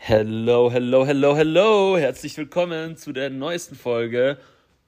Hello, hello, hello, hello. Herzlich willkommen zu der neuesten Folge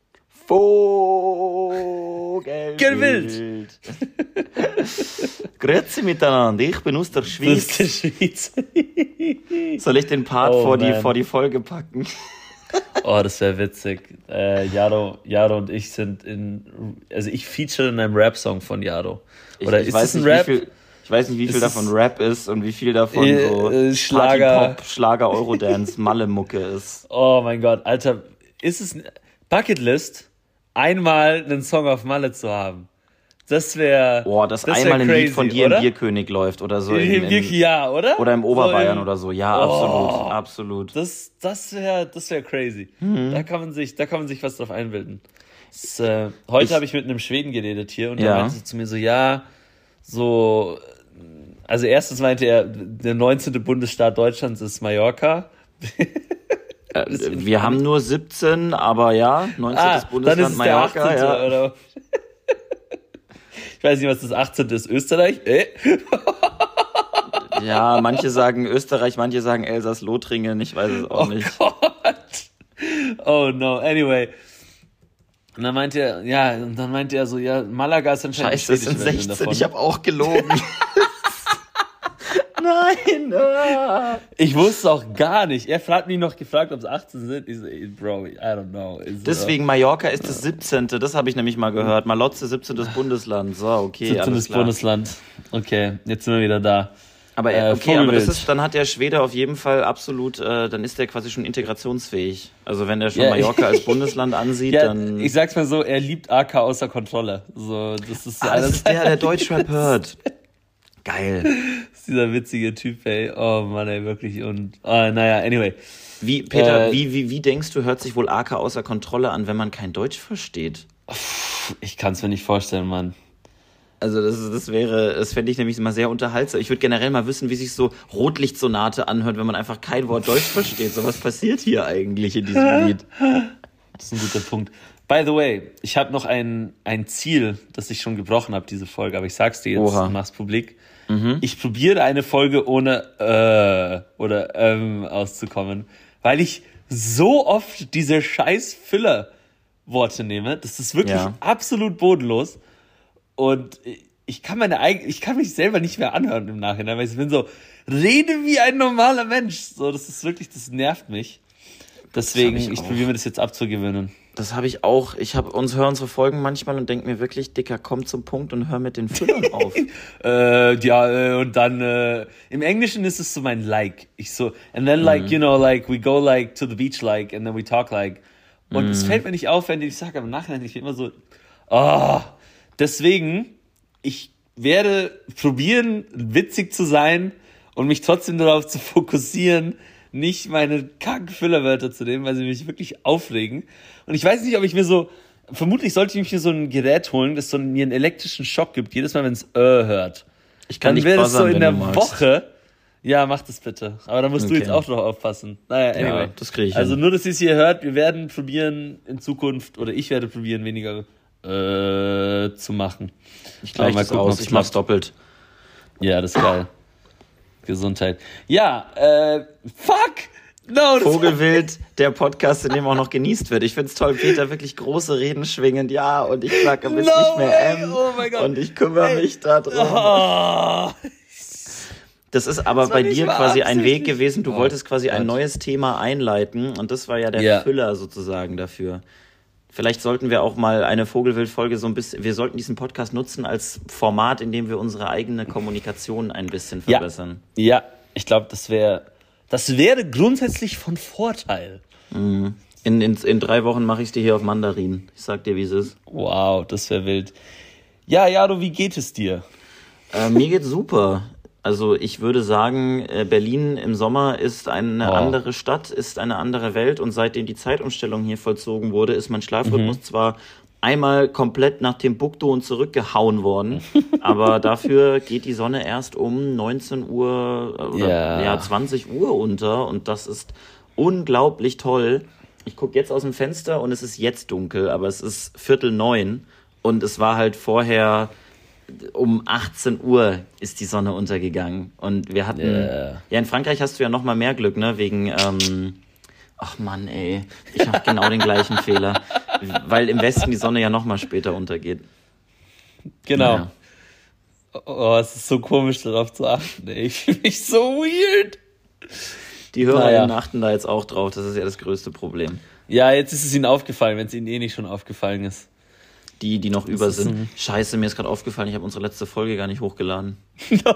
Vogelwild. Grüezi miteinander, ich bin aus der Schweiz. Das ist der Schweiz. Soll ich den Part vor die Folge packen? Oh, das wäre witzig. Jaro und ich sind ich feature in einem Rap-Song von Jaro. Oder ist das ein Rap? Ich weiß nicht, wie viel davon Rap ist und wie viel davon so Schlager, Party-Pop, Schlager, Eurodance, Malle-Mucke ist. Oh mein Gott, Alter, ist es Bucketlist, einmal einen Song auf Malle zu haben? Das wäre einmal ein Lied von dir, oder? Im Bierkönig läuft oder so. Ja, oder? Oder im Oberbayern oder so. Ja, absolut. Das wäre crazy. Mhm. Da kann man sich was drauf einbilden. Heute habe ich mit einem Schweden geredet hier und der meinte zu mir also erstens meinte er, der 19. Bundesstaat Deutschlands ist Mallorca. Wir haben nur 17, aber ja, 19. Bundesland dann ist es Mallorca. Der 18. Oder? Ich weiß nicht, was das 18. ist. Österreich? Ja, manche sagen Österreich, manche sagen Elsass-Lothringen, ich weiß es auch nicht. Gott. Oh no, anyway. Und dann meinte er so, Malaga ist anscheinend Scheiße, das sind 16, davon. Ich habe auch gelogen. Nein. Ich wusste auch gar nicht. Er hat mich noch gefragt, ob es 18 sind. Ich so, Bro, I don't know. Deswegen, Mallorca ist das 17. Das habe ich nämlich mal gehört. Malotze, 17. Bundesland. So, okay, 17. alles klar. Bundesland. Okay, jetzt sind wir wieder da. Aber aber dann hat der Schwede auf jeden Fall absolut, dann ist der quasi schon integrationsfähig. Also wenn er schon Mallorca als Bundesland ansieht, dann... Ich sag's mal so, er liebt AK außer Kontrolle. So, das ist das ist der Deutschrap hört. Geil. Das ist dieser witzige Typ, ey. Oh Mann, ey, wirklich. Und anyway. Peter, wie denkst du, hört sich wohl AK außer Kontrolle an, wenn man kein Deutsch versteht? Ich kann's mir nicht vorstellen, Mann. Also das fände ich nämlich immer sehr unterhaltsam. Ich würde generell mal wissen, wie sich so Rotlichtsonate anhört, wenn man einfach kein Wort Deutsch versteht. So, was passiert hier eigentlich in diesem Lied? Das ist ein guter Punkt. By the way, ich habe noch ein Ziel, das ich schon gebrochen habe, diese Folge, aber ich sag's dir jetzt, mach's publik. Mhm. Ich probiere eine Folge ohne auszukommen, weil ich so oft diese scheiß Filler-Worte nehme. Das ist wirklich absolut bodenlos. Und ich kann mich selber nicht mehr anhören im Nachhinein, weil ich bin so, rede wie ein normaler Mensch. So, das nervt mich. Deswegen, ich probiere mir das jetzt abzugewöhnen. Das habe ich auch. Ich höre unsere Folgen manchmal und denke mir wirklich, Dicker, komm zum Punkt und hör mit den Füllern auf. Und dann, im Englischen ist es so mein like. Ich so, and then we go like to the beach like, and then we talk like. Und es fällt mir nicht auf, wenn ich sage, aber im Nachhinein, ich bin immer so, deswegen, ich werde probieren, witzig zu sein und mich trotzdem darauf zu fokussieren, nicht meine Kack-Füllerwörter zu nehmen, weil sie mich wirklich aufregen. Und ich weiß nicht, ob ich vermutlich sollte ich mir so ein Gerät holen, das mir einen elektrischen Schock gibt, jedes Mal, wenn es hört. Ich kann dann wäre es so in der Woche. Ja, mach das bitte. Aber da musst du jetzt auch drauf aufpassen. Naja, anyway. Ja, das kriege ich Also hin. nur, dass ihr es hier hört, wir werden probieren in Zukunft, oder ich werde probieren, weniger zu machen. Ich gleiche das aus, ich mach's doppelt. Ja, das ist geil. Gesundheit. Ja, fuck! No, Vogelwild, der Podcast, in dem auch noch genießt wird. Ich find's toll, Peter, wirklich große Reden schwingend, und ich sage bis nicht mehr oh mein Gott. Und ich kümmere mich darum. Oh. Das ist aber bei dir quasi ein Weg gewesen, du wolltest quasi ein neues Thema einleiten und das war ja der Füller sozusagen dafür. Vielleicht sollten wir auch mal eine Vogelwild-Folge wir sollten diesen Podcast nutzen als Format, in dem wir unsere eigene Kommunikation ein bisschen verbessern. Ja, ich glaube, das wäre grundsätzlich von Vorteil. Mhm. In 3 Wochen mache ich es dir hier auf Mandarin. Ich sag dir, wie es ist. Wow, das wäre wild. Ja, Jaro, wie geht es dir? Mir geht's super. Also ich würde sagen, Berlin im Sommer ist eine andere Stadt, ist eine andere Welt und seitdem die Zeitumstellung hier vollzogen wurde, ist mein Schlafrhythmus zwar einmal komplett nach Timbuktu und zurückgehauen worden, aber dafür geht die Sonne erst um 19 Uhr oder 20 Uhr unter und das ist unglaublich toll. Ich gucke jetzt aus dem Fenster und es ist jetzt dunkel, aber es ist 8:45 und es war halt vorher um 18 Uhr ist die Sonne untergegangen. Und wir hatten, ja, in Frankreich hast du ja noch mal mehr Glück, ne, wegen, ach Mann, ey, ich habe genau den gleichen Fehler, weil im Westen die Sonne ja noch mal später untergeht. Genau. Naja. Oh, es ist so komisch, darauf zu achten, ey. Ich fühle mich so weird. Die HörerInnen achten da jetzt auch drauf, das ist ja das größte Problem. Ja, jetzt ist es ihnen aufgefallen, wenn es ihnen eh nicht schon aufgefallen ist. Die noch über sind. Scheiße, mir ist gerade aufgefallen, ich habe unsere letzte Folge gar nicht hochgeladen. No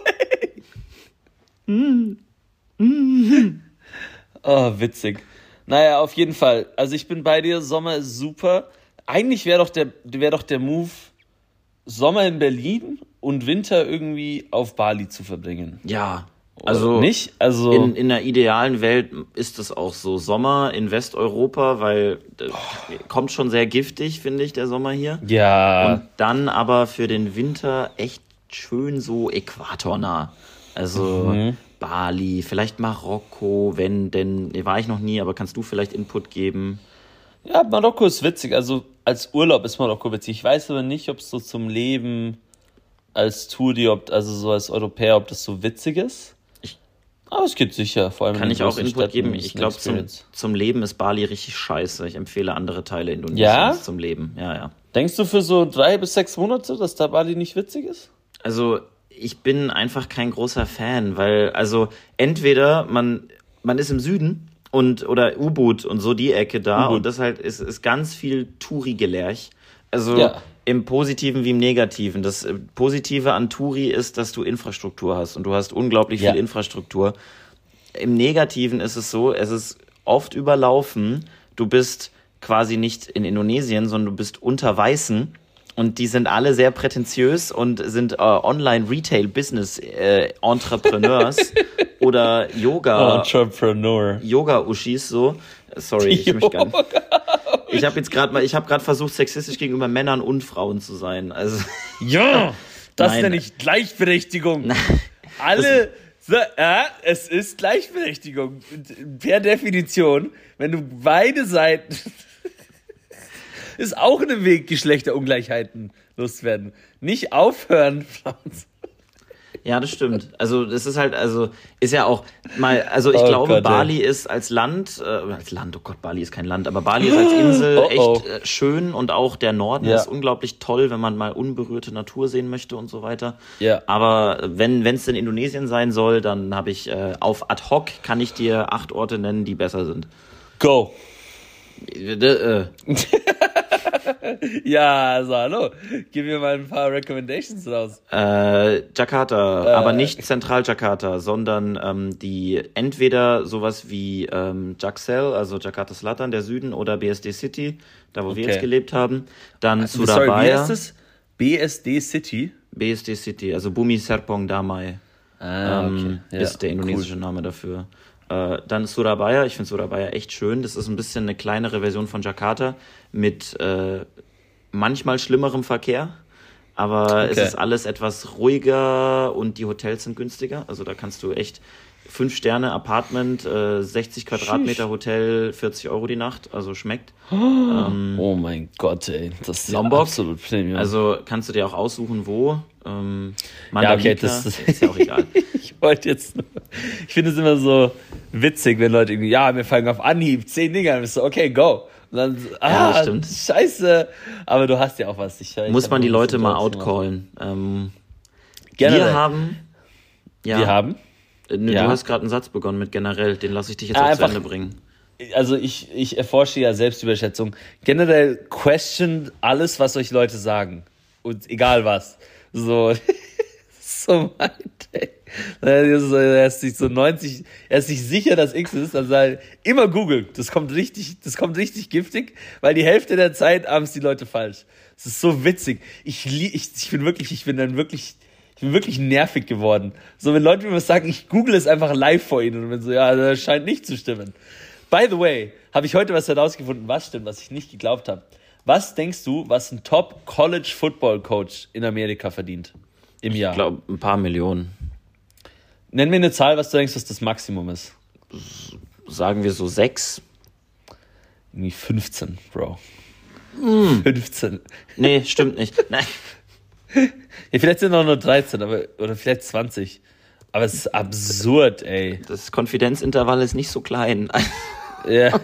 way. Oh, witzig. Naja, auf jeden Fall. Also ich bin bei dir, Sommer ist super. Eigentlich wäre doch der Move, Sommer in Berlin und Winter irgendwie auf Bali zu verbringen. Ja. Also, nicht? Also in der idealen Welt ist es auch so. Sommer in Westeuropa, weil kommt schon sehr giftig, finde ich, der Sommer hier. Ja. Und dann aber für den Winter echt schön so äquatornah. Also Bali, vielleicht Marokko, denn war ich noch nie, aber kannst du vielleicht Input geben? Ja, Marokko ist witzig. Also als Urlaub ist Marokko witzig. Ich weiß aber nicht, ob es so zum Leben als Touri, also so als Europäer, ob das so witzig ist. Aber es geht sicher, vor allem kann ich auch Input geben. Ich glaube, zum Leben ist Bali richtig scheiße. Ich empfehle andere Teile Indonesiens zum Leben. Ja. Denkst du für so 3 bis 6 Monate, dass da Bali nicht witzig ist? Also ich bin einfach kein großer Fan, weil also entweder man ist im Süden oder Ubud und so die Ecke da und das halt ist ganz viel Touri-Gelerch. Also im Positiven wie im Negativen. Das Positive an Touri ist, dass du Infrastruktur hast und du hast unglaublich viel Infrastruktur. Im Negativen ist es so, es ist oft überlaufen. Du bist quasi nicht in Indonesien, sondern du bist unter Weißen und die sind alle sehr prätentiös und sind Online-Retail-Business-Entrepreneurs oder Yoga-Uschis so. Sorry, ich habe gerade versucht, sexistisch gegenüber Männern und Frauen zu sein. Also ja, das nenne ich Gleichberechtigung. Es ist Gleichberechtigung. Per Definition, wenn du beide Seiten ist auch ein Weg, Geschlechterungleichheiten loswerden. Nicht aufhören, Frauen. Ja, das stimmt. Also das ist halt, ist ja auch mal, ich glaube, Gott, Bali ist als Land, oh Gott, Bali ist kein Land, aber Bali ist als Insel echt schön und auch der Norden ist unglaublich toll, wenn man mal unberührte Natur sehen möchte und so weiter. Ja. Aber wenn es in Indonesien sein soll, dann habe ich auf ad hoc kann ich dir 8 Orte nennen, die besser sind. Go! Ja, also hallo, gib mir mal ein paar Recommendations raus. Jakarta, aber nicht Zentral-Jakarta, sondern die entweder sowas wie Jaksel, also Jakarta Selatan, der Süden, oder BSD City, da wo wir jetzt gelebt haben. Dann Surabaya. Sorry, wie heißt es? BSD City? BSD City, also Bumi Serpong Damai ist der indonesische Name dafür. Dann Surabaya, ich finde Surabaya echt schön. Das ist ein bisschen eine kleinere Version von Jakarta mit manchmal schlimmerem Verkehr, aber es ist alles etwas ruhiger und die Hotels sind günstiger. Also da kannst du echt 5-Sterne-Apartment, 60 Quadratmeter Hotel, 40 Euro die Nacht, also schmeckt. Oh mein Gott, ey, das ist Lombok, absolut Premium. Also kannst du dir auch aussuchen, wo. Das ist ja auch egal. Ich finde es immer so witzig, wenn Leute irgendwie, wir fangen auf Anhieb 10 Dinger, und ich so, okay, go. Und dann, stimmt. Scheiße. Aber du hast ja auch was. Muss man die Leute mal outcallen. Wir haben... Du hast gerade einen Satz begonnen mit generell, den lasse ich dich jetzt auch zu Ende bringen. Also ich erforsche ja Selbstüberschätzung. Generell question alles, was euch Leute sagen. Und egal was. So meint, ey. Er ist sich sicher, dass X ist, dann sagt immer Google. Das kommt richtig giftig, weil die Hälfte der Zeit haben es die Leute falsch. Das ist so witzig. Ich bin wirklich nervig geworden. So, wenn Leute mir was sagen, ich google es einfach live vor ihnen und bin so, das scheint nicht zu stimmen. By the way, habe ich heute was herausgefunden, was stimmt, was ich nicht geglaubt habe. Was denkst du, was ein Top-College-Football-Coach in Amerika verdient im Jahr? Ich glaube, ein paar Millionen. Nenn mir eine Zahl, was du denkst, was das Maximum ist. Sagen wir so 6. Irgendwie 15, Bro. 15. Nee, stimmt nicht. Nein. Ja, vielleicht sind auch nur 13, oder vielleicht 20. Aber es ist absurd, ey. Das Konfidenzintervall ist nicht so klein. Ja.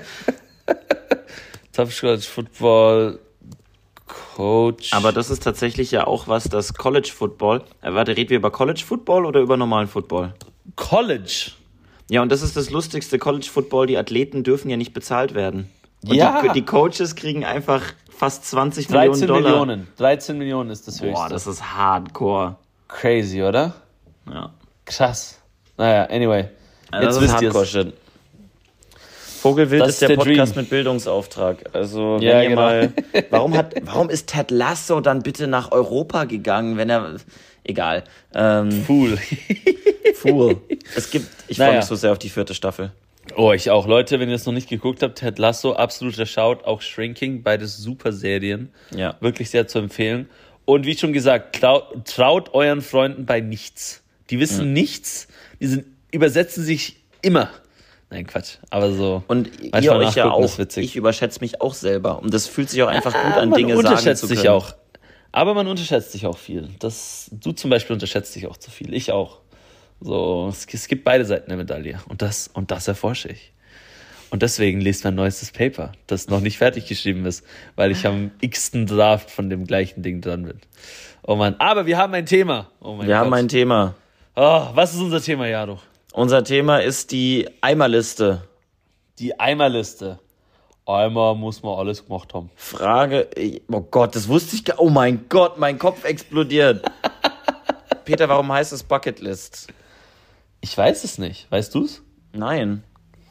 Top College Football Coach. Aber das ist tatsächlich ja auch was, das College Football. Warte, reden wir über College Football oder über normalen Football? College. Ja, und das ist das Lustigste. College Football, die Athleten dürfen ja nicht bezahlt werden. Und Ja. die Coaches kriegen einfach fast 20 Millionen Dollar. 13 Millionen ist das höchste. Boah, das ist hardcore. Crazy, oder? Ja. Krass. Naja, anyway. Also Jetzt das ist wisst ihr's. Hardcore-Shit. Vogelwild Das ist ist der der Podcast Dream. mit Bildungsauftrag. Also, Ja, wenn ihr genau. mal. Warum ist Ted Lasso dann bitte nach Europa gegangen, wenn er. Egal. Cool. Fool. Ich freue Naja. mich so sehr auf die 4. Staffel. Oh, ich auch. Leute, wenn ihr es noch nicht geguckt habt, Ted Lasso, absoluter Shout. Auch Shrinking, beides super Serien. Ja. Wirklich sehr zu empfehlen. Und wie schon gesagt, traut euren Freunden bei nichts. Die wissen nichts. Übersetzen sich immer. Nein, Quatsch. Aber so. Und manchmal ihr euch ja nachgucken ist auch. witzig. Ich überschätze mich auch selber. Und das fühlt sich auch einfach gut an, man Dinge sagen unterschätzt zu sich können. auch. Aber man unterschätzt sich auch viel. Du zum Beispiel unterschätzt dich auch zu viel. Ich auch. So, es gibt beide Seiten der Medaille. Und das erforsche ich. Und deswegen lest mein neuestes Paper, das noch nicht fertig geschrieben ist, weil ich am x-ten Draft von dem gleichen Ding dran bin. Oh Mann. Aber wir haben ein Thema. Oh mein Wir Gott. haben ein Thema. Oh, was ist unser Thema, Jaro? Unser Thema ist die Eimerliste. Die Eimerliste. Einmal muss man alles gemacht haben. Frage, oh Gott, das wusste ich gar. Oh mein Gott, mein Kopf explodiert. Peter, warum heißt es Bucketlist? Ich weiß es nicht. Weißt du's? Nein.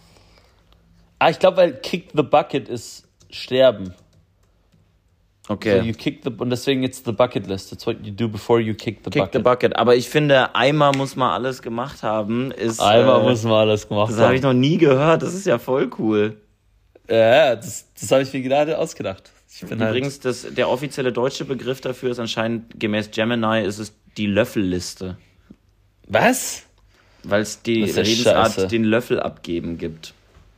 Ich glaube, weil Kick the Bucket ist Sterben. Okay. So you kick und deswegen jetzt the bucket list. That's what you do before you kick the Kick bucket. the bucket. Aber ich finde, einmal muss man alles gemacht haben. Einmal muss man alles gemacht Das haben. habe ich noch nie gehört. Das ist ja voll cool. Ja, das habe ich mir gerade ausgedacht. Ich bin Übrigens, der offizielle deutsche Begriff dafür ist anscheinend, gemäß Gemini, ist es die Löffelliste. Was? Weil es die Das ist ja Redensart scheiße. den Löffel abgeben gibt.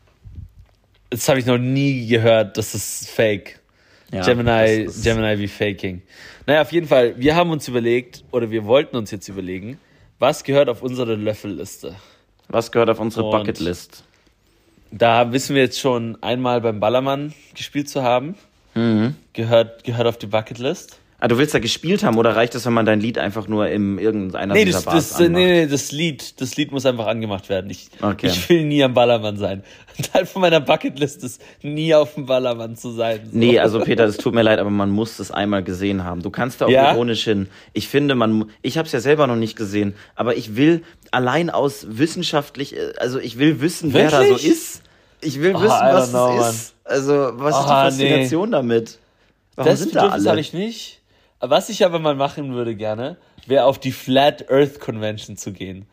Das habe ich noch nie gehört. Das ist fake. Ja, Gemini das ist- wie faking. Naja, auf jeden Fall, wir haben uns überlegt, oder wir wollten uns jetzt überlegen, was gehört auf unsere Löffelliste. Was gehört auf unsere Und- Bucketlist? Da wissen wir jetzt schon einmal beim Ballermann gespielt zu haben. Gehört auf die Bucketlist. Ah, du willst da gespielt haben oder reicht es, wenn man dein Lied einfach nur in irgendeiner dieser Bars anmacht? Das Lied muss einfach angemacht werden. Okay. Ich will nie am Ballermann sein. Ein Teil von meiner Bucketlist ist, nie auf dem Ballermann zu sein. So. Nee, also Peter, das tut mir leid, aber man muss es einmal gesehen haben. Du kannst da auch Ja? ironisch hin. Ich finde, ich habe es ja selber noch nicht gesehen, aber ich will allein aus wissenschaftlich, also ich will wissen, wer da so Wirklich? ist. Ich will wissen, I was don't know, es ist. Also, was ist die Faszination damit? Warum Das sind da Bedürfnis alle? habe ich nicht. Was ich aber mal machen würde gerne, wäre auf die Flat Earth Convention zu gehen.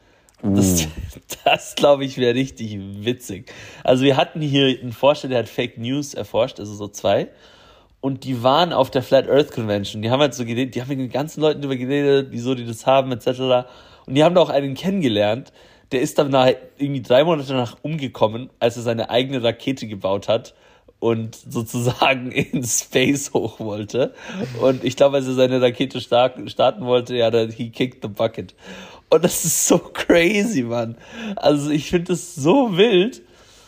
Das glaube ich, wäre richtig witzig. Also wir hatten hier einen Forscher, der hat Fake News erforscht, also so 2. Und die waren auf der Flat Earth Convention. Die haben halt so geredet, die haben mit den ganzen Leuten darüber geredet, wieso die das haben, etc. Und die haben da auch einen kennengelernt, der ist dann irgendwie 3 Monate danach umgekommen, als er seine eigene Rakete gebaut hat und sozusagen in Space hoch wollte. Und ich glaube, als er seine Rakete starten wollte, he kicked the bucket. Und das ist so crazy, Mann. Also ich finde das so wild.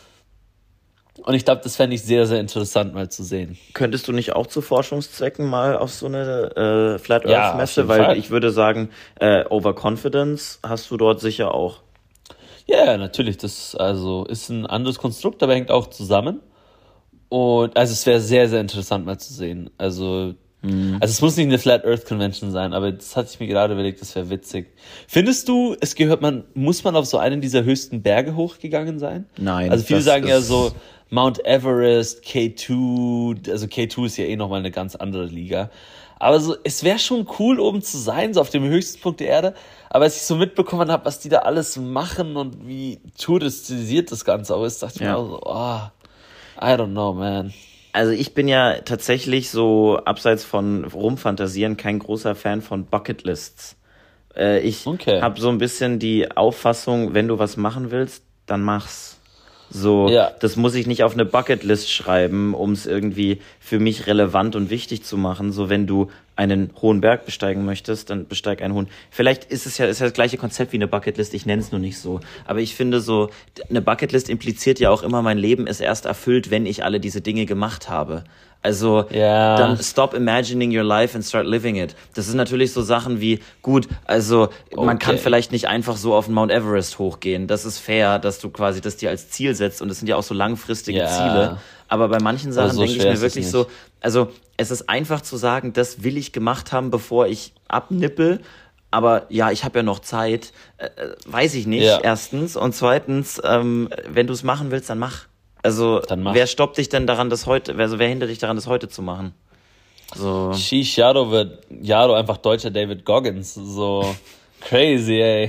Und ich glaube, das fände ich sehr, sehr interessant mal zu sehen. Könntest du nicht auch zu Forschungszwecken mal auf so eine Flat Ja, Earth Messe? auf jeden Weil Fall. ich würde sagen, Overconfidence hast du dort sicher auch. Ja, natürlich. Das ist ein anderes Konstrukt, aber hängt auch zusammen. Und also es wäre sehr, sehr interessant mal zu sehen. Also es muss nicht eine Flat Earth Convention sein, aber das hatte ich mir gerade überlegt, das wäre witzig. Findest du, muss man auf so einen dieser höchsten Berge hochgegangen sein? Nein. Also viele das sagen ja ist- so Mount Everest, K2, also K2 ist ja eh nochmal eine ganz andere Liga. Aber so, es wäre schon cool, oben zu sein, so auf dem höchsten Punkt der Erde. Aber als ich so mitbekommen habe, was die da alles machen und wie touristisiert das Ganze auch ist, dachte ich Ja. mir auch so, I don't know, man. Also ich bin ja tatsächlich so, abseits von Rumfantasieren, kein großer Fan von Bucketlists. Ich Okay. habe so ein bisschen die Auffassung, wenn du was machen willst, dann mach's. So, Ja. das muss ich nicht auf eine Bucketlist schreiben, um es irgendwie für mich relevant und wichtig zu machen. So, wenn du einen hohen Berg besteigen möchtest, dann besteig einen hohen. Vielleicht ist ja das gleiche Konzept wie eine Bucketlist, ich nenne es nur nicht so. Aber ich finde so, eine Bucketlist impliziert ja auch immer, mein Leben ist erst erfüllt, wenn ich alle diese Dinge gemacht habe. Also dann stop imagining your life and start living it. Das sind natürlich so Sachen wie, gut, also man kann vielleicht nicht einfach so auf den Mount Everest hochgehen. Das ist fair, dass du quasi das dir als Ziel setzt und das sind ja auch so langfristige Ziele. Aber bei manchen Sachen denke ich mir wirklich so, also es ist einfach zu sagen, das will ich gemacht haben, bevor ich abnippel. Aber ja, ich habe ja noch Zeit. Weiß ich nicht, erstens. Und zweitens, wenn du es machen willst, dann mach. Also, wer stoppt dich denn daran, das heute, also wer hindert dich daran, das heute zu machen? So. Sheesh, Jado wird einfach deutscher David Goggins. So crazy, ey.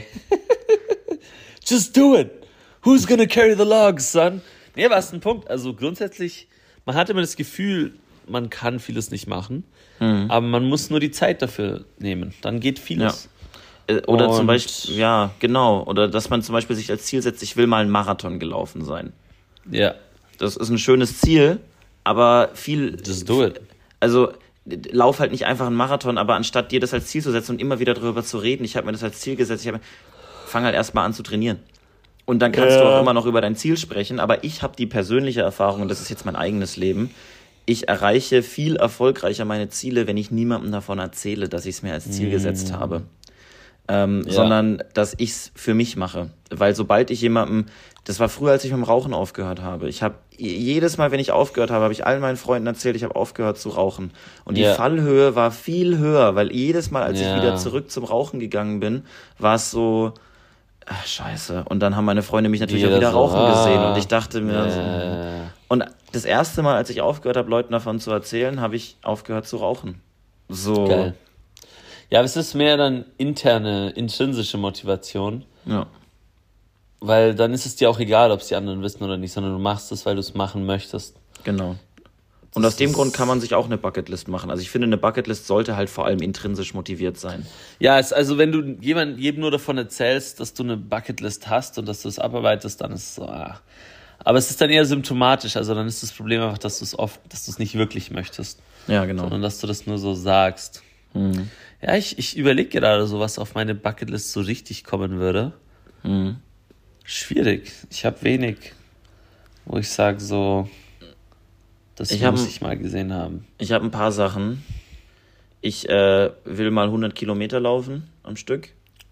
Just do it. Who's gonna carry the logs, son? Nee, aber ist ein Punkt. Also grundsätzlich, man hat immer das Gefühl, man kann vieles nicht machen, aber man muss nur die Zeit dafür nehmen. Dann geht vieles. Ja. Oder zum Beispiel, ja, genau. Oder dass man zum Beispiel sich als Ziel setzt, ich will mal einen Marathon gelaufen sein. Ja. Das ist ein schönes Ziel, aber Just do it. Also lauf halt nicht einfach einen Marathon, aber anstatt dir das als Ziel zu setzen und immer wieder darüber zu reden, ich habe mir das als Ziel gesetzt, fang halt erstmal an zu trainieren. Und dann kannst du auch immer noch über dein Ziel sprechen, aber ich habe die persönliche Erfahrung, und das ist jetzt mein eigenes Leben, ich erreiche viel erfolgreicher meine Ziele, wenn ich niemandem davon erzähle, dass ich es mir als Ziel gesetzt habe. Sondern dass ich es für mich mache. Weil sobald ich jemandem, das war früher, als ich mit dem Rauchen aufgehört habe, ich habe jedes Mal, wenn ich aufgehört habe, habe ich allen meinen Freunden erzählt, ich habe aufgehört zu rauchen. Und die Fallhöhe war viel höher, weil jedes Mal, als ich wieder zurück zum Rauchen gegangen bin, war es so, ach, scheiße. Und dann haben meine Freunde mich natürlich auch wieder rauchen gesehen und ich dachte mir so. Und das erste Mal, als ich aufgehört habe, Leuten davon zu erzählen, habe ich aufgehört zu rauchen. So. Geil. Ja, aber es ist mehr dann intrinsische Motivation. Ja. Weil dann ist es dir auch egal, ob es die anderen wissen oder nicht, sondern du machst es, weil du es machen möchtest. Genau. Und aus dem Grund kann man sich auch eine Bucketlist machen. Also ich finde, eine Bucketlist sollte halt vor allem intrinsisch motiviert sein. Ja, also wenn du jedem nur davon erzählst, dass du eine Bucketlist hast und dass du es abarbeitest, dann ist es so, Aber es ist dann eher symptomatisch, also dann ist das Problem einfach, dass du es nicht wirklich möchtest. Ja, genau. Sondern dass du das nur so sagst. Ja, ich überlege gerade so, was auf meine Bucketlist so richtig kommen würde. Schwierig. Ich habe wenig, wo ich sage so, das muss ich mal gesehen haben. Ich habe ein paar Sachen. Ich will mal 100 Kilometer laufen am Stück.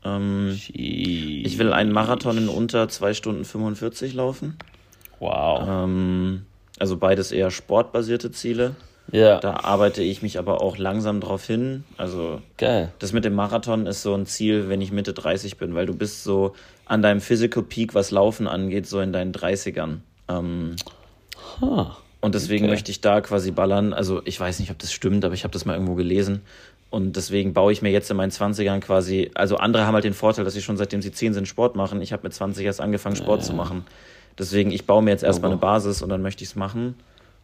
Ich will einen Marathon in unter 2 Stunden 45 laufen. Wow. Also beides eher sportbasierte Ziele. Ja. Da arbeite ich mich aber auch langsam drauf hin. Also geil. Das mit dem Marathon ist so ein Ziel, wenn ich Mitte 30 bin, weil du bist so an deinem Physical Peak, was Laufen angeht, so in deinen 30ern. Und deswegen möchte ich da quasi ballern. Also ich weiß nicht, ob das stimmt, aber ich habe das mal irgendwo gelesen. Und deswegen baue ich mir jetzt in meinen 20ern quasi, also andere haben halt den Vorteil, dass sie schon seitdem sie 10 sind Sport machen. Ich habe mit 20 erst angefangen, Sport zu machen. Deswegen, ich baue mir jetzt erstmal eine Basis und dann möchte ich es machen.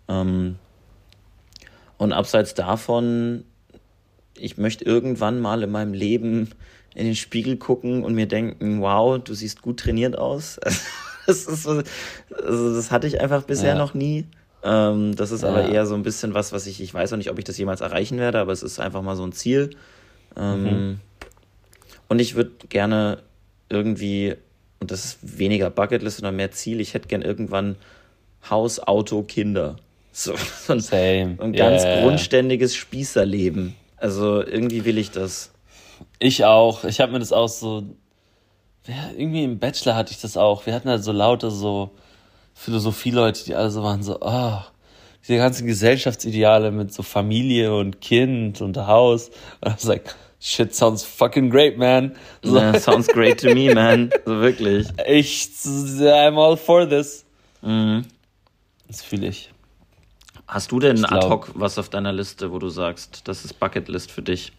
Und abseits davon, ich möchte irgendwann mal in meinem Leben in den Spiegel gucken und mir denken, wow, du siehst gut trainiert aus. Das ist so, also das hatte ich einfach bisher noch nie. Das ist aber eher so ein bisschen was ich weiß auch nicht, ob ich das jemals erreichen werde, aber es ist einfach mal so ein Ziel. Und ich würde gerne irgendwie, und das ist weniger Bucketlist, sondern mehr Ziel, ich hätte gern irgendwann Haus, Auto, Kinder. So ein ganz grundständiges Spießerleben. Also irgendwie will ich das. Ich auch. Ich habe mir das auch so... irgendwie im Bachelor hatte ich das auch. Wir hatten halt so lauter so Philosophie-Leute, die alle so waren so, diese ganzen Gesellschaftsideale mit so Familie und Kind und Haus. Und I was like, shit sounds fucking great, man. So. Yeah, sounds great to me, man. So wirklich. I'm all for this. Das fühle ich. Hast du denn ad hoc was auf deiner Liste, wo du sagst, das ist Bucketlist für dich?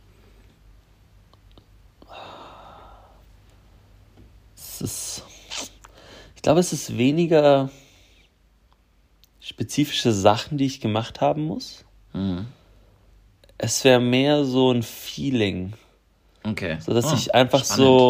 Ich glaube, es ist weniger spezifische Sachen, die ich gemacht haben muss. Es wäre mehr so ein Feeling. Okay. So, dass ich einfach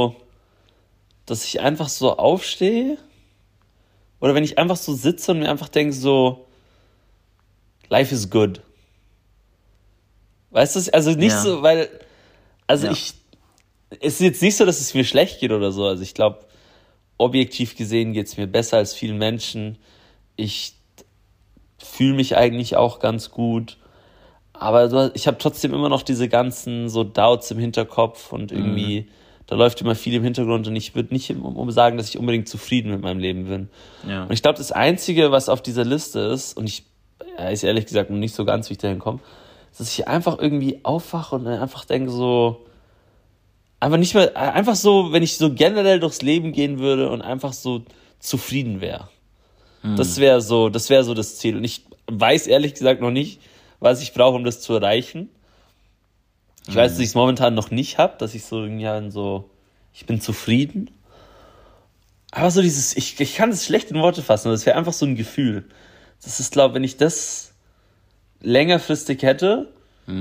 so aufstehe. Oder wenn ich einfach so sitze und mir einfach denke so, life is good. Weißt du, also nicht so, weil, also es ist jetzt nicht so, dass es mir schlecht geht oder so. Also ich glaube, objektiv gesehen geht es mir besser als vielen Menschen. Ich fühle mich eigentlich auch ganz gut. Aber ich habe trotzdem immer noch diese ganzen so Doubts im Hinterkopf und irgendwie, da läuft immer viel im Hintergrund und ich würde nicht sagen, dass ich unbedingt zufrieden mit meinem Leben bin. Ja. Und ich glaube, das Einzige, was auf dieser Liste ist, und ich weiß ehrlich gesagt noch nicht so ganz, wie ich dahin komme, ist, dass ich einfach irgendwie aufwache und dann einfach denke so, einfach nicht mehr, einfach so, wenn ich so generell durchs Leben gehen würde und einfach so zufrieden wäre. Das wäre so das Ziel. Und ich weiß ehrlich gesagt noch nicht, was ich brauche, um das zu erreichen. Ich weiß, dass ich es momentan noch nicht habe, dass ich so irgendwie ich bin zufrieden. Aber so dieses, ich kann das schlecht in Worte fassen, aber das wäre einfach so ein Gefühl. Das ist, glaube ich, wenn ich das längerfristig hätte,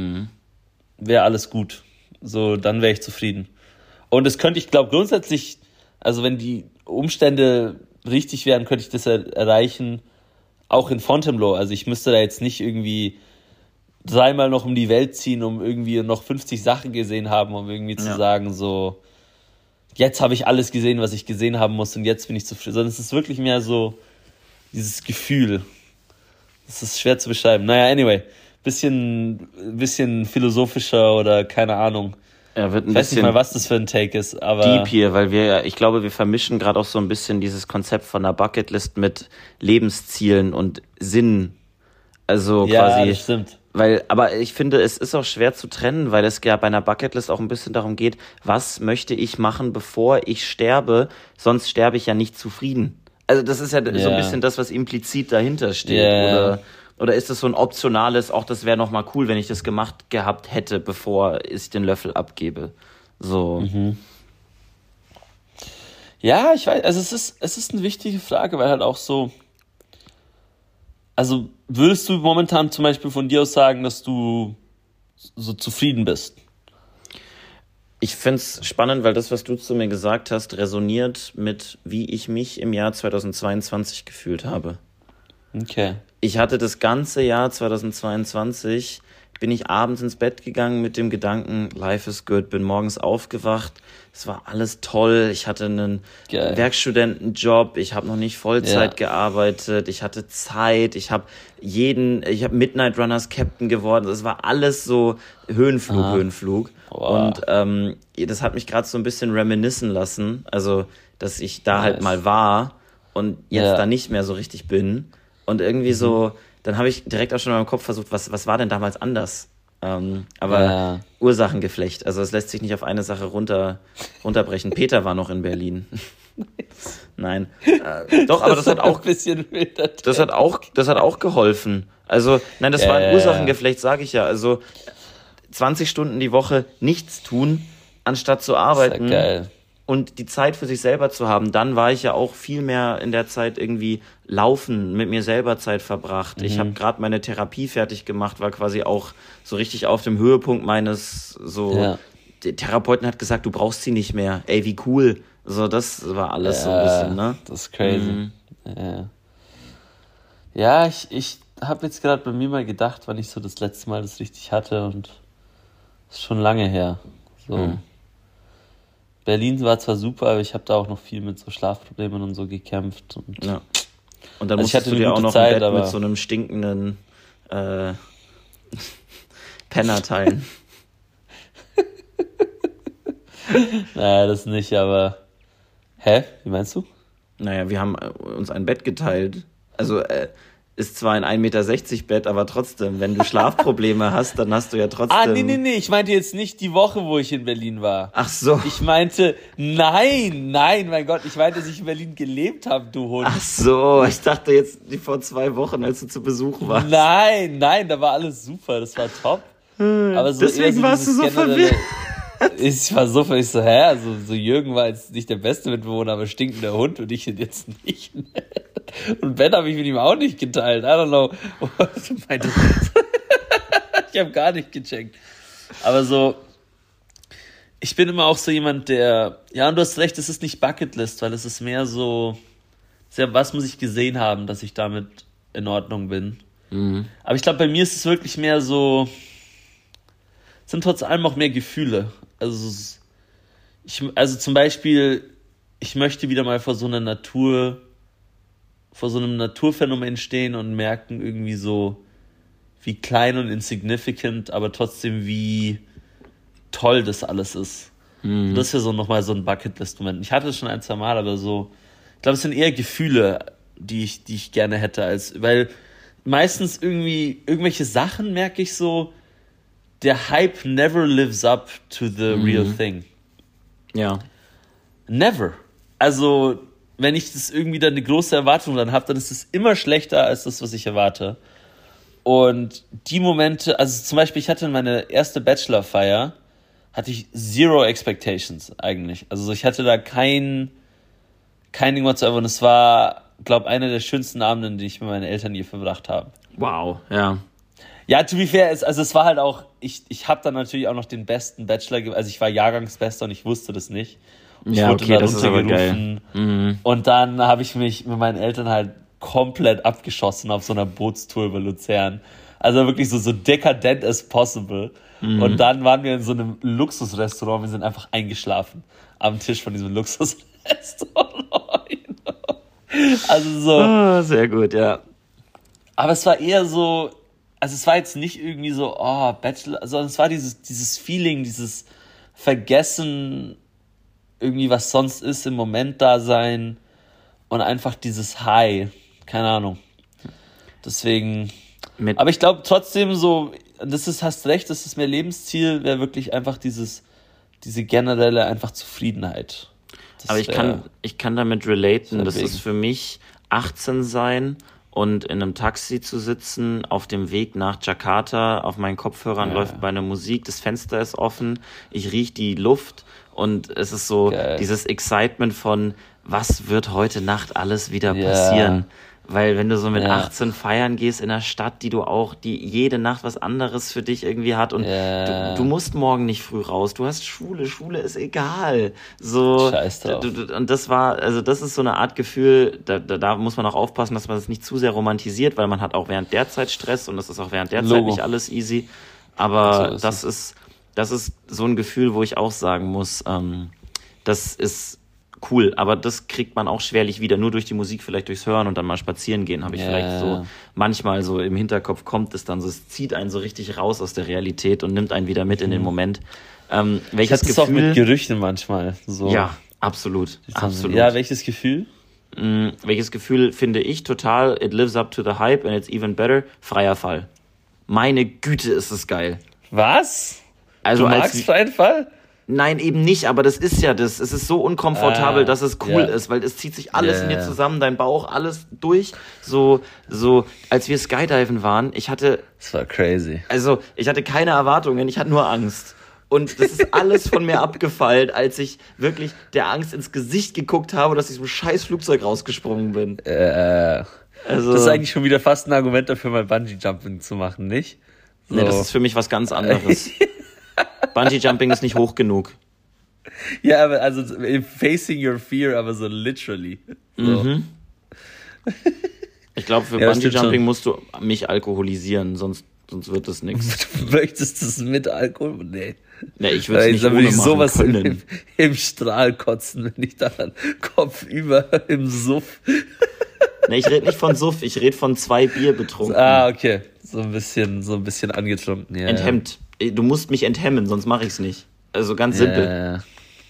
wäre alles gut. So, dann wäre ich zufrieden. Und das könnte ich, glaube grundsätzlich, also wenn die Umstände richtig wären, könnte ich das erreichen, auch in Fontainebleau. Also ich müsste da jetzt nicht irgendwie 3-mal noch um die Welt ziehen, um irgendwie noch 50 Sachen gesehen haben, um irgendwie zu sagen, so, jetzt habe ich alles gesehen, was ich gesehen haben muss und jetzt bin ich zufrieden. Sondern es ist wirklich mehr so dieses Gefühl. Das ist schwer zu beschreiben. Naja, anyway, bisschen philosophischer oder keine Ahnung. Ja, wird ich weiß nicht mal, was das für ein Take ist, aber... Deep hier, weil ich glaube, wir vermischen gerade auch so ein bisschen dieses Konzept von einer Bucketlist mit Lebenszielen und Sinn. Also quasi... Ja, das stimmt. Aber ich finde, es ist auch schwer zu trennen, weil es ja bei einer Bucketlist auch ein bisschen darum geht, was möchte ich machen, bevor ich sterbe, sonst sterbe ich ja nicht zufrieden. Also das ist ja so ein bisschen das, was implizit dahinter steht. Oder ist das so ein optionales, auch das wäre nochmal cool, wenn ich das gemacht gehabt hätte, bevor ich den Löffel abgebe. So. Ja, ich weiß, also es ist eine wichtige Frage, weil halt auch so, also würdest du momentan zum Beispiel von dir aus sagen, dass du so zufrieden bist? Ich find's spannend, weil das, was du zu mir gesagt hast, resoniert mit, wie ich mich im Jahr 2022 gefühlt habe. Okay. Ich hatte das ganze Jahr 2022, bin ich abends ins Bett gegangen mit dem Gedanken, life is good, bin morgens aufgewacht, es war alles toll, ich hatte einen Werkstudentenjob, ich habe noch nicht Vollzeit gearbeitet, ich hatte Zeit, ich habe Midnight Runners Captain geworden, es war alles so Höhenflug. Wow. Und das hat mich gerade so ein bisschen reminiscen lassen, also dass ich da halt mal war und jetzt da nicht mehr so richtig bin. Und irgendwie so, dann habe ich direkt auch schon in meinem Kopf versucht, was war denn damals anders? Aber Ursachengeflecht, also es lässt sich nicht auf eine Sache runterbrechen. Peter war noch in Berlin. Nein. Doch, aber das hat auch das hat auch geholfen. Also, nein, das war ein Ursachengeflecht, sage ich ja. Also 20 Stunden die Woche nichts tun, anstatt zu arbeiten. Das ist ja geil. Und die Zeit für sich selber zu haben, dann war ich ja auch viel mehr in der Zeit irgendwie laufen, mit mir selber Zeit verbracht. Ich habe gerade meine Therapie fertig gemacht, war quasi auch so richtig auf dem Höhepunkt meines der Therapeuten hat gesagt, du brauchst sie nicht mehr. Ey, wie cool. So, das war alles so ein bisschen, ne? Das ist crazy. Ja, ich habe jetzt gerade bei mir mal gedacht, wann ich so das letzte Mal das richtig hatte und das ist schon lange her. So. Berlin war zwar super, aber ich habe da auch noch viel mit so Schlafproblemen und so gekämpft. Und dann musstest du dir auch noch ein Bett mit so einem stinkenden Penner teilen. Naja, das nicht, aber... Hä? Wie meinst du? Naja, wir haben uns ein Bett geteilt. Also ist zwar ein 1,60 Meter Bett, aber trotzdem, wenn du Schlafprobleme hast, dann hast du ja trotzdem... Nee. Ich meinte jetzt nicht die Woche, wo ich in Berlin war. Ach so. Ich meinte, nein, mein Gott, ich meinte, dass ich in Berlin gelebt habe, du Hund. Ach so, ich dachte jetzt vor 2 Wochen, als du zu Besuch warst. Nein, da war alles super, das war top. Aber so deswegen warst du so verwirrt. Ich war so völlig so, also so Jürgen war jetzt nicht der beste Mitbewohner, aber stinkender Hund und ich jetzt nicht. Und Bett habe ich mit ihm auch nicht geteilt. I don't know. Ich habe gar nicht gecheckt. Aber so, ich bin immer auch so jemand, der, und du hast recht, es ist nicht Bucketlist, weil es ist mehr so, was muss ich gesehen haben, dass ich damit in Ordnung bin. Aber ich glaube, bei mir ist es wirklich mehr so, sind trotz allem auch mehr Gefühle. Also zum Beispiel, ich möchte wieder mal vor so einem Naturphänomen stehen und merken irgendwie so, wie klein und insignificant, aber trotzdem wie toll das alles ist. Mhm. Das ist ja so nochmal so ein Bucketlist-Moment. Ich hatte es schon 1-2 Mal, aber so, ich glaube, es sind eher Gefühle, die ich gerne hätte, weil meistens irgendwie irgendwelche Sachen merke ich so, der Hype never lives up to the real thing. Ja. Never. Also, wenn ich das irgendwie dann eine große Erwartung dann habe, dann ist es immer schlechter als das, was ich erwarte. Und die Momente, also zum Beispiel, ich hatte meine erste Bachelorfeier, hatte ich zero expectations eigentlich. Also ich hatte da kein Ding whatsoever. Und es war, glaube ich, einer der schönsten Abende, die ich mit meinen Eltern je verbracht habe. Wow, ja. Ja, to be fair, es war halt auch, ich habe dann natürlich auch noch den besten Bachelor, also ich war Jahrgangsbester und ich wusste das nicht. Und ich wurde dann runtergerufen. Mhm. Und dann habe ich mich mit meinen Eltern halt komplett abgeschossen auf so einer Bootstour über Luzern. Also wirklich so dekadent as possible. Mhm. Und dann waren wir in so einem Luxusrestaurant, wir sind einfach eingeschlafen am Tisch von diesem Luxusrestaurant. Also so. Oh, sehr gut, ja. Aber es war eher so, also es war jetzt nicht irgendwie so, oh, Bachelor, sondern es war dieses Feeling, dieses Vergessen, irgendwie was sonst ist, im Moment da sein und einfach dieses High. Keine Ahnung. Deswegen. Aber ich glaube trotzdem so, hast recht, das ist mehr Lebensziel, wäre wirklich einfach diese generelle einfach Zufriedenheit. Aber ich kann damit relaten, das ist für mich 18 sein und in einem Taxi zu sitzen, auf dem Weg nach Jakarta, auf meinen Kopfhörern läuft meine Musik, das Fenster ist offen, ich rieche die Luft und es ist so dieses Excitement von, was wird heute Nacht alles wieder passieren? Weil wenn du so mit 18 feiern gehst in einer Stadt, die jede Nacht was anderes für dich irgendwie hat und du musst morgen nicht früh raus, du hast Schule ist egal. So, Scheiß drauf. Und das ist so eine Art Gefühl, da muss man auch aufpassen, dass man das nicht zu sehr romantisiert, weil man hat auch während der Zeit Stress und das ist auch während der Zeit nicht alles easy. Aber das ist so ein Gefühl, wo ich auch sagen muss, das ist cool, aber das kriegt man auch schwerlich wieder, nur durch die Musik, vielleicht durchs Hören und dann mal spazieren gehen, habe ich vielleicht so manchmal so im Hinterkopf kommt es dann so, es zieht einen so richtig raus aus der Realität und nimmt einen wieder mit in den Moment. Welches Gefühl? Auch mit Gerüchen manchmal. So. Ja, absolut. Ja, welches Gefühl? Welches Gefühl finde ich total, it lives up to the hype and it's even better, freier Fall. Meine Güte, ist es geil. Was? Also du magst freien Fall? Nein, eben nicht, aber das ist ja das. Es ist so unkomfortabel, dass es cool ist, weil es zieht sich alles in dir zusammen, dein Bauch, alles durch. So, als wir Skydiven waren, das war crazy. Also, ich hatte keine Erwartungen, ich hatte nur Angst. Und das ist alles von mir abgefallen, als ich wirklich der Angst ins Gesicht geguckt habe, dass ich so ein scheiß Flugzeug rausgesprungen bin. Also, das ist eigentlich schon wieder fast ein Argument dafür, mal Bungee-Jumping zu machen, nicht? So. Nee, das ist für mich was ganz anderes. Bungee-Jumping ist nicht hoch genug. Ja, aber also facing your fear, aber so literally. So. Mhm. Ich glaube, für Bungee-Jumping musst du mich alkoholisieren, sonst wird das nichts. Du möchtest das mit Alkohol? Nee. Nee, ich würde es nicht ohne machen sowas können. Im Strahl kotzen, wenn ich da dann kopfüber im Suff. Nee, ich rede nicht von Suff, ich rede von 2 Bier betrunken. Okay. So ein bisschen angetrunken. Ja, enthemmt. Du musst mich enthemmen, sonst mache ich es nicht. Also ganz simpel. Ja.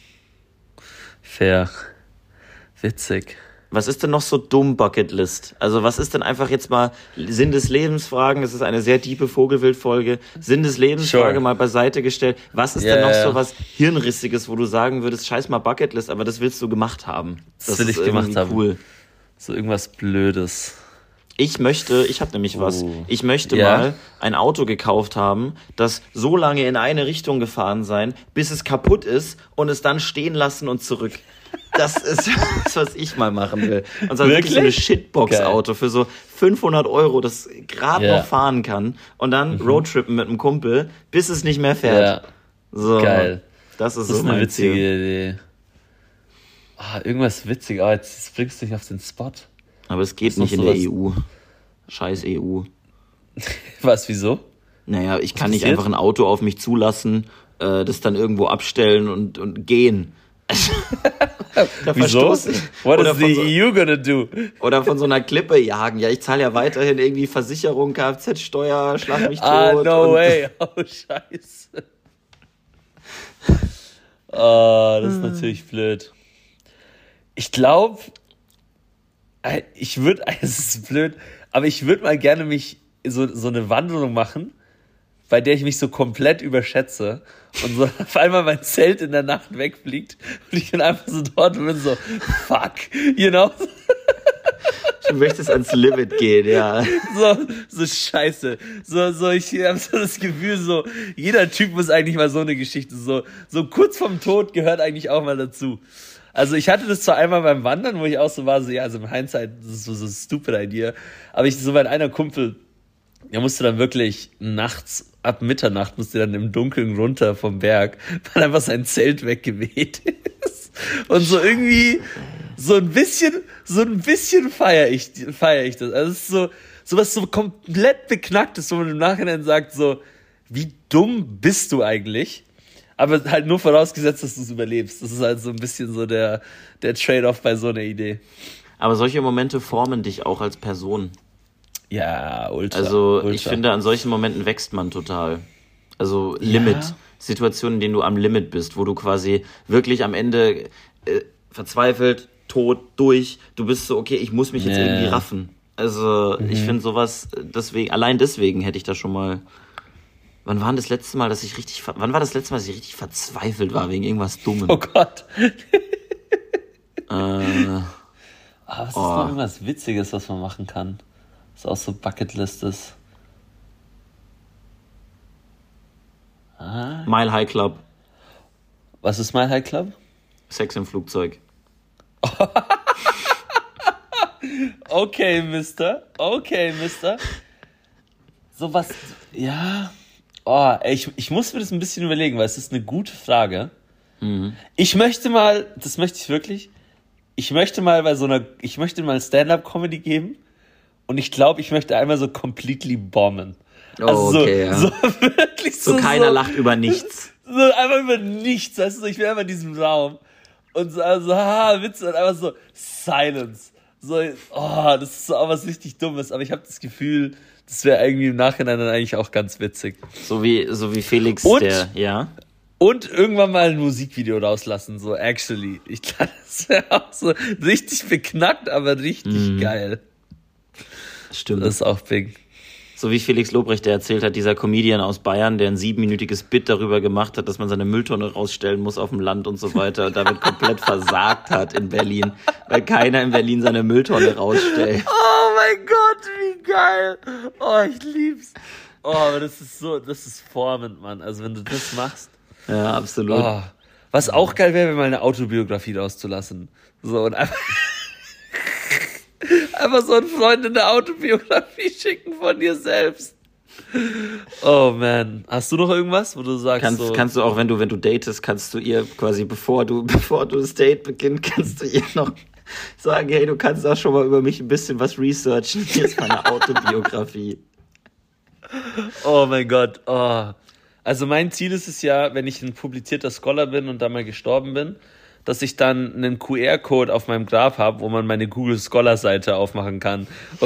Fair. Witzig. Was ist denn noch so dumm Bucketlist? Also was ist denn einfach jetzt mal Sinn des Lebens Fragen? Das ist eine sehr tiefe Vogelwild-Folge. Sinn des Lebens Frage mal beiseite gestellt. Was ist denn noch so was Hirnrissiges, wo du sagen würdest, scheiß mal Bucketlist, aber das willst du gemacht haben? Das will ich gemacht haben. Cool. So irgendwas Blödes. Ich habe nämlich was. Ich möchte mal ein Auto gekauft haben, das so lange in eine Richtung gefahren sein, bis es kaputt ist und es dann stehen lassen und zurück. Das ist das, was ich mal machen will. Und zwar wirklich so eine Shitbox-Auto für so 500 €, das gerade noch fahren kann und dann Roadtrippen mit einem Kumpel, bis es nicht mehr fährt. Ja. So, geil. Das ist so eine witzige Idee. Irgendwas witzig, jetzt bringst du dich auf den Spot. Aber es geht nicht in der EU. Scheiß EU. Was, wieso? Naja, ich kann nicht einfach ein Auto auf mich zulassen, das dann irgendwo abstellen und gehen. Wieso? What is the EU gonna do? Oder von so einer Klippe jagen. Ja, ich zahle ja weiterhin irgendwie Versicherung, Kfz-Steuer, schlag mich tot. No way. Oh, scheiße. Oh, das ist natürlich blöd. Ich glaube, es ist blöd, aber ich würde mal gerne mich so eine Wanderung machen, bei der ich mich so komplett überschätze und so auf einmal mein Zelt in der Nacht wegfliegt und ich bin einfach so dort und bin so, fuck, you know? Du möchtest ans Limit gehen, ja. So scheiße. Ich habe so das Gefühl, so, jeder Typ muss eigentlich mal so eine Geschichte, so kurz vorm Tod gehört eigentlich auch mal dazu. Also ich hatte das zwar einmal beim Wandern, wo ich auch so war, so, ja, also im Hindsight, das ist so stupid Idea, aber mein einer Kumpel, der musste dann wirklich nachts, ab Mitternacht, musste dann im Dunkeln runter vom Berg, weil einfach sein Zelt weggeweht ist. Und so irgendwie, so ein bisschen feiere ich das. Also es ist so was so komplett Beknacktes, wo man im Nachhinein sagt, so, wie dumm bist du eigentlich? Aber halt nur vorausgesetzt, dass du es überlebst. Das ist halt so ein bisschen so der Trade-off bei so einer Idee. Aber solche Momente formen dich auch als Person. Ja, ultra. Also ich finde, an solchen Momenten wächst man total. Also Limit. Ja. Situationen, in denen du am Limit bist, wo du quasi wirklich am Ende verzweifelt, tot, durch. Du bist so, okay, ich muss mich jetzt irgendwie raffen. Also ich finde sowas, allein deswegen hätte ich da schon mal... Wann war das letzte Mal, dass ich richtig verzweifelt war wegen irgendwas Dummem? Oh Gott. Was ist noch irgendwas Witziges, was man machen kann? Was auch so Bucketlist ist. Mile High Club. Was ist Mile High Club? Sex im Flugzeug. Okay, Mister. Sowas, ja... Oh, ich muss mir das ein bisschen überlegen, weil es ist eine gute Frage. Ich möchte mal mal Stand-Up-Comedy geben und ich glaube, ich möchte einmal so completely bomben. Also okay, so wirklich so keiner lacht über nichts. So einfach über nichts, weißt du, ich bin einfach in diesem Raum und so, also, Witze und einfach so Silence. So, das ist so auch was richtig Dummes, aber ich habe das Gefühl, das wäre irgendwie im Nachhinein dann eigentlich auch ganz witzig. So wie Felix, ja. Und irgendwann mal ein Musikvideo rauslassen, so actually. Ich glaube, das wäre auch so richtig beknackt, aber richtig geil. Stimmt. Das ist auch big. So wie Felix Lobrecht, der erzählt hat, dieser Comedian aus Bayern, der ein 7-minütiges Bit darüber gemacht hat, dass man seine Mülltonne rausstellen muss auf dem Land und so weiter und damit komplett versagt hat in Berlin, weil keiner in Berlin seine Mülltonne rausstellt. Oh mein Gott, wie geil. Oh, ich lieb's. Oh, aber das ist formend, Mann. Also wenn du das machst. Ja, absolut. Oh, was auch geil wäre, mal eine Autobiografie rauszulassen. So, und einfach so einen Freund eine Autobiografie schicken von dir selbst. Oh man, hast du noch irgendwas, wo du sagst kannst du auch, wenn du datest, kannst du ihr quasi, bevor du das Date beginnt, kannst du ihr noch sagen, hey, du kannst auch schon mal über mich ein bisschen was researchen. Hier ist meine Autobiografie. Oh mein Gott, oh. Also mein Ziel ist es ja, wenn ich ein publizierter Scholar bin und da mal gestorben bin, dass ich dann einen QR-Code auf meinem Grab habe, wo man meine Google Scholar-Seite aufmachen kann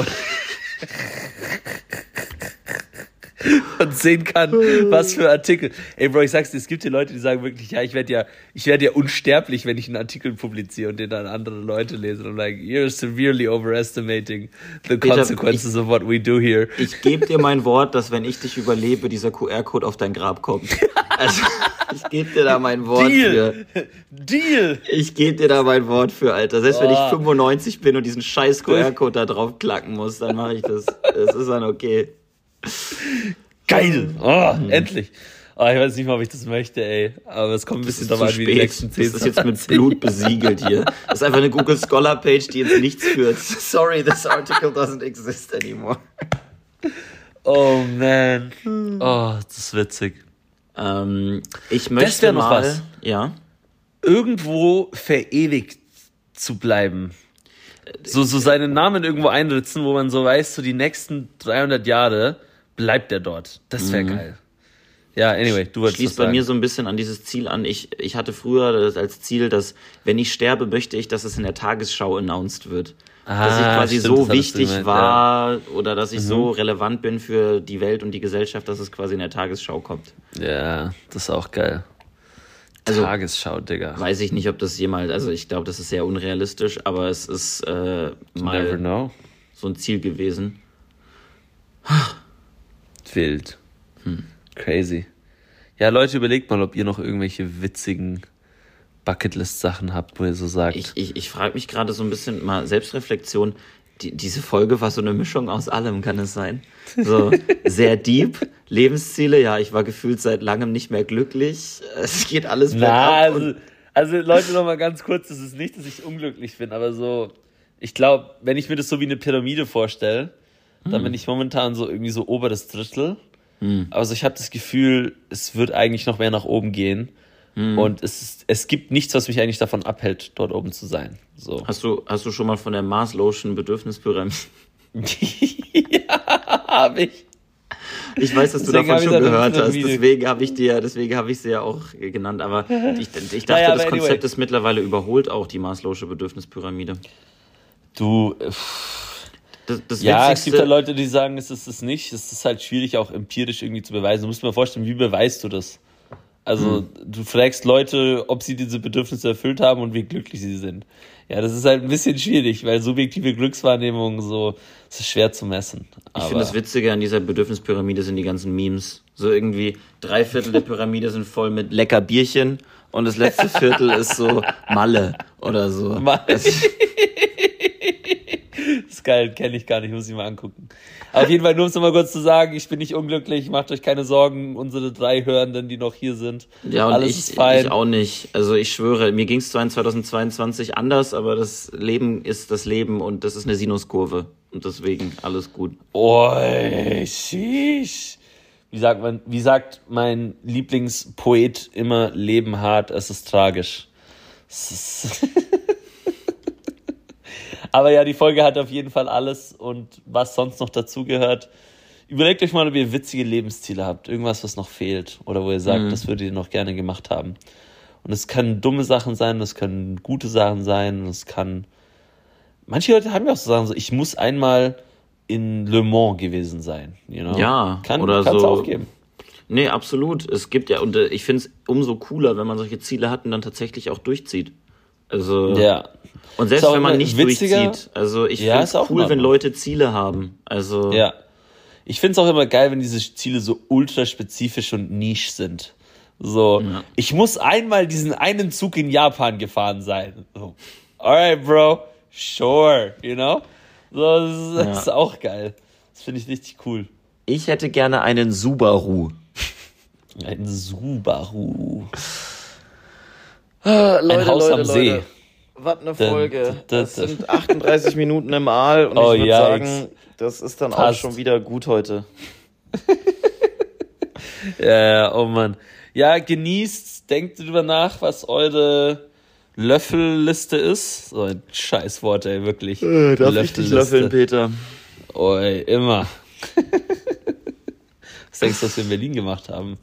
und sehen kann, was für Artikel. Ey Bro, ich sag's dir, es gibt hier Leute, die sagen wirklich, ja, ich werd ja unsterblich, wenn ich einen Artikel publiziere und den dann andere Leute lesen und like, you're severely overestimating the consequences of what we do here. Ich gebe dir mein Wort, dass wenn ich dich überlebe, dieser QR-Code auf dein Grab kommt. Also, ich gebe dir da mein Wort für. Deal! Ich gebe dir da mein Wort für, Alter. Selbst wenn ich 95 bin und diesen scheiß QR-Code da drauf klacken muss, dann mache ich das. Das ist dann okay. Geil! Endlich! Ich weiß nicht mal, ob ich das möchte, ey. Aber es kommt ein bisschen darauf an, wie die nächsten 10 Das ist jetzt mit Blut besiegelt hier. Das ist einfach eine Google Scholar Page, die ins Nichts führt. Sorry, this article doesn't exist anymore. Oh man. Oh, das ist witzig. Ich möchte noch was. Ja. Irgendwo verewigt zu bleiben. So seinen Namen irgendwo einritzen, wo man so weiß, so die nächsten 300 Jahre bleibt er dort. Das wäre geil. Ja, anyway, du wolltest schließt bei mir so ein bisschen an dieses Ziel an. Ich hatte früher das als Ziel, dass, wenn ich sterbe, möchte ich, dass es in der Tagesschau announced wird. Dass ich quasi so wichtig war oder dass ich so relevant bin für die Welt und die Gesellschaft, dass es quasi in der Tagesschau kommt. Ja, das ist auch geil. Also, Tagesschau, Digga. Weiß ich nicht, ob das jemals, also ich glaube, das ist sehr unrealistisch, aber es ist mal so ein Ziel gewesen. Wild. Crazy. Ja, Leute, überlegt mal, ob ihr noch irgendwelche witzigen Bucketlist-Sachen habt, wo ihr so sagt. Ich frage mich gerade so ein bisschen mal Selbstreflexion. Diese Folge war so eine Mischung aus allem, kann es sein? So sehr deep, Lebensziele, ja, ich war gefühlt seit langem nicht mehr glücklich. Es geht alles bergab. Also Leute, noch mal ganz kurz, das ist nicht, dass ich unglücklich bin, aber so, ich glaube, wenn ich mir das so wie eine Pyramide vorstelle, dann bin ich momentan so irgendwie so oberes Drittel. Also ich habe das Gefühl, es wird eigentlich noch mehr nach oben gehen. Und es gibt nichts, was mich eigentlich davon abhält, dort oben zu sein. So. Hast du schon mal von der Mars-Lotion Bedürfnispyramide? Ja, habe ich. Ich weiß, dass du davon schon gehört hast. Deswegen habe ich sie ja auch genannt. Aber ich dachte, das Konzept ist mittlerweile überholt, auch die Maslow'sche Bedürfnispyramide. Du, ja, es gibt ja Leute, die sagen, es ist es nicht. Es ist halt schwierig, auch empirisch irgendwie zu beweisen. Du musst dir mal vorstellen, wie beweist du das? Also, du fragst Leute, ob sie diese Bedürfnisse erfüllt haben und wie glücklich sie sind. Ja, das ist halt ein bisschen schwierig, weil subjektive Glückswahrnehmung so, es ist schwer zu messen. Ich finde das Witzige an dieser Bedürfnispyramide sind die ganzen Memes. So irgendwie 3/4 der Pyramide sind voll mit lecker Bierchen und das letzte Viertel ist so Malle oder so. Das ist geil, kenne ich gar nicht, muss ich mal angucken. Auf jeden Fall, nur um es nochmal kurz zu sagen, ich bin nicht unglücklich, macht euch keine Sorgen, unsere 3 Hörenden, die noch hier sind. Ja, und alles ist fein. Ich auch nicht. Also ich schwöre, mir ging es zwar in 2022 anders, aber das Leben ist das Leben und das ist eine Sinuskurve. Und deswegen alles gut. Oh, sheesh. Wie sagt mein Lieblingspoet immer, Leben hart, es ist tragisch. Aber ja, die Folge hat auf jeden Fall alles und was sonst noch dazugehört. Überlegt euch mal, ob ihr witzige Lebensziele habt. Irgendwas, was noch fehlt. Oder wo ihr sagt, das würdet ihr noch gerne gemacht haben. Und es können dumme Sachen sein, es können gute Sachen sein. Es kann... Manche Leute haben ja auch so Sachen, so, ich muss einmal in Le Mans gewesen sein. You know? Ja, kannst so. Aufgeben. Nee, absolut. Es gibt ja, und ich finde es umso cooler, wenn man solche Ziele hat und dann tatsächlich auch durchzieht. Also... Ja. Und selbst wenn man nicht durchzieht. Also ich finde es cool, wenn Leute Ziele haben. Also ja. Ich finde es auch immer geil, wenn diese Ziele so ultra spezifisch und niche sind. So, ich muss einmal diesen einen Zug in Japan gefahren sein. So, alright, bro, sure, you know? So, das ist auch geil. Das finde ich richtig cool. Ich hätte gerne einen Subaru. Ein Subaru. Ein Haus am See. Was eine Folge. Das sind 38 Minuten im Aal und ich würde sagen, das ist dann auch schon wieder gut heute. Ja, oh Mann. Ja, genießt, denkt drüber nach, was eure Löffelliste ist. So ein Scheißwort, ey, wirklich. Darf ich dich löffeln, Peter? Oh, ey, immer. Was denkst du, was wir in Berlin gemacht haben?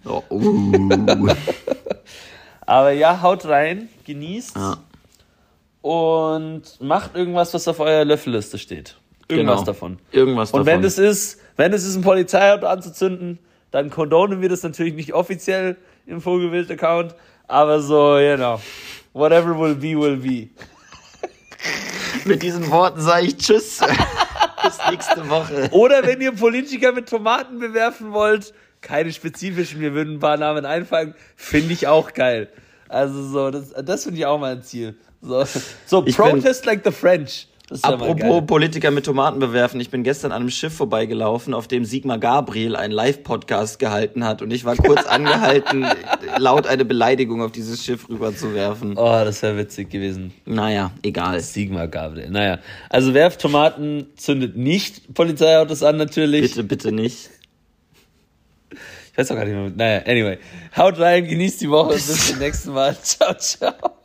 Aber ja, haut rein, genießt. Ja. Und macht irgendwas, was auf eurer Löffelliste steht. Irgendwas davon. Irgendwas davon. Und wenn es ist, ein Polizeiauto anzuzünden, dann condonen wir das natürlich nicht offiziell im Vogelwild-Account, aber so, whatever will be, will be. Mit diesen Worten sage ich Tschüss. Bis nächste Woche. Oder wenn ihr Politiker mit Tomaten bewerfen wollt, keine spezifischen, mir würden ein paar Namen einfallen, finde ich auch geil. Also so, das finde ich auch mal ein Ziel. So protest like the French. Apropos Politiker mit Tomaten bewerfen, ich bin gestern an einem Schiff vorbeigelaufen, auf dem Sigmar Gabriel einen Live-Podcast gehalten hat und ich war kurz angehalten, laut eine Beleidigung auf dieses Schiff rüberzuwerfen. Oh, das wäre witzig gewesen. Naja, egal. Sigmar Gabriel, naja. Also werft Tomaten, zündet nicht Polizeiautos an natürlich. Bitte, bitte nicht. Ich weiß auch gar nicht mehr. Naja, anyway. Haut rein, genießt die Woche, bis zum nächsten Mal. Ciao, ciao.